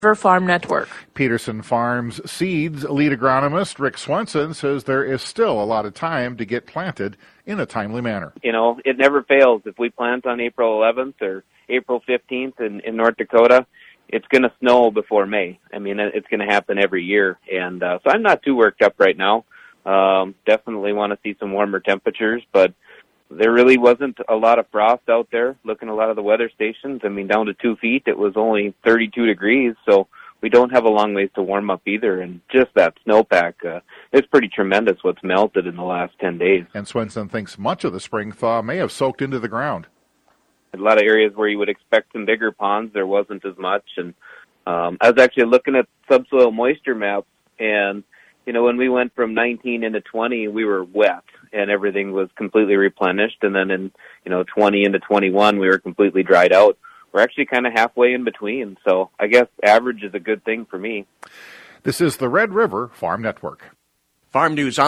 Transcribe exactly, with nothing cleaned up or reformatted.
Farm Network. Peterson Farms Seeds lead agronomist Rick Swenson says there is still a lot of time to get planted in a timely manner. You know, it never fails. If we plant on April eleventh or April fifteenth in, in North Dakota, it's going to snow before May. I mean, it's going to happen every year. And uh, so I'm not too worked up right now. Um, definitely want to see some warmer temperatures, but there really wasn't a lot of frost out there. Looking at a lot of the weather stations, I mean, down to two feet, it was only thirty-two degrees, so we don't have a long ways to warm up either. And just that snowpack, uh, it's pretty tremendous what's melted in the last ten days. And Swenson thinks much of the spring thaw may have soaked into the ground. A lot of areas where you would expect some bigger ponds, there wasn't as much. And um, I was actually looking at subsoil moisture maps, and, you know, when we went from nineteen into twenty, we were wet, and everything was completely replenished. And then in, you know, twenty into twenty-one, we were completely dried out. We're actually kind of halfway in between. So I guess average is a good thing for me. This is the Red River Farm Network. Farm News on